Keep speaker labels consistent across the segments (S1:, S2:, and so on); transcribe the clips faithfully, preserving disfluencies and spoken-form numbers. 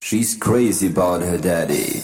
S1: She's crazy about her daddy.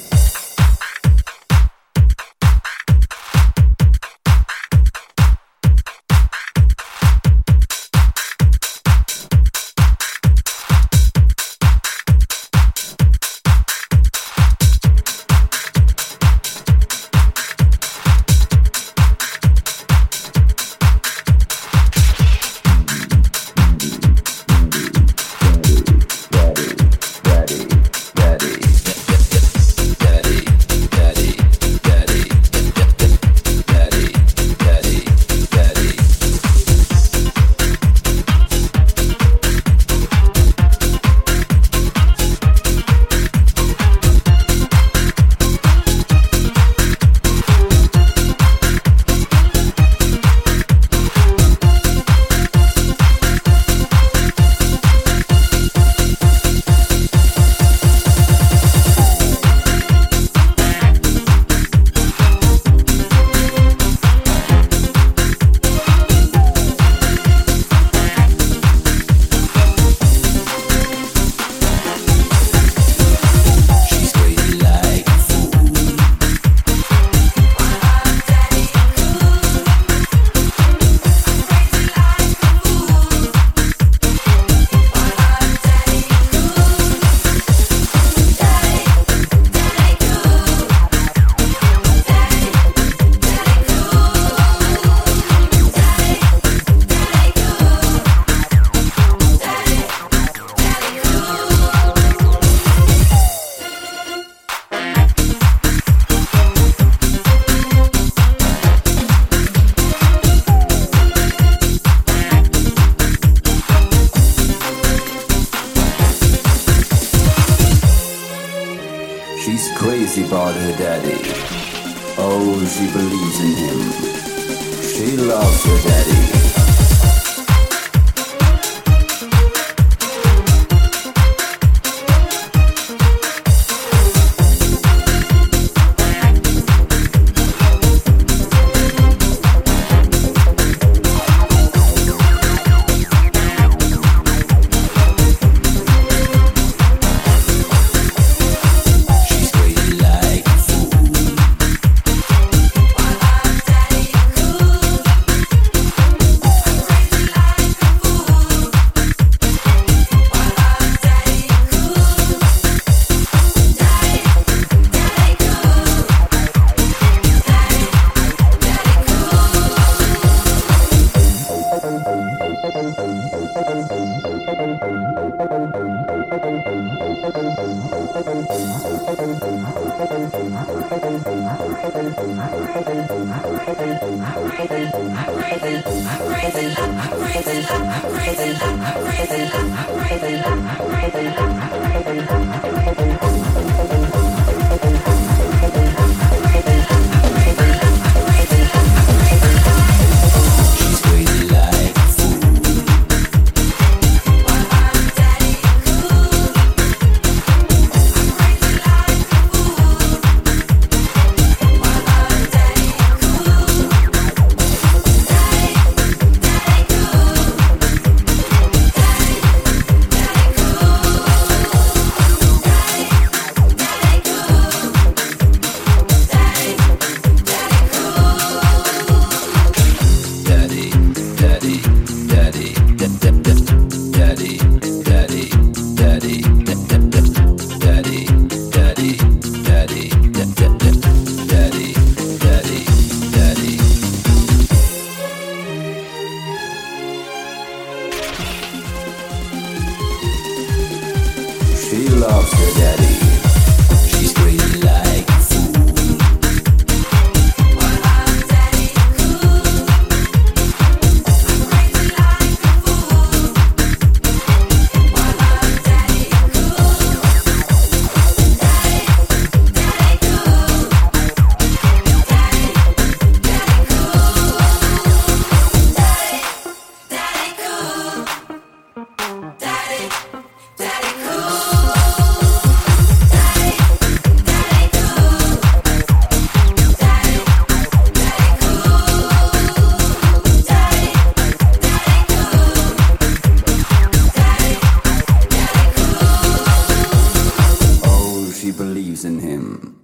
S1: She's crazy about her daddy. Oh, she believes in him. She loves her daddy. She loves her daddy. She's crazy like a fool. While I'm daddy cool, I'm crazy like a fool. While I'm daddy cool, daddy, daddy cool, daddy, daddy cool, daddy, daddy cool, daddy, daddy cool. believes in him.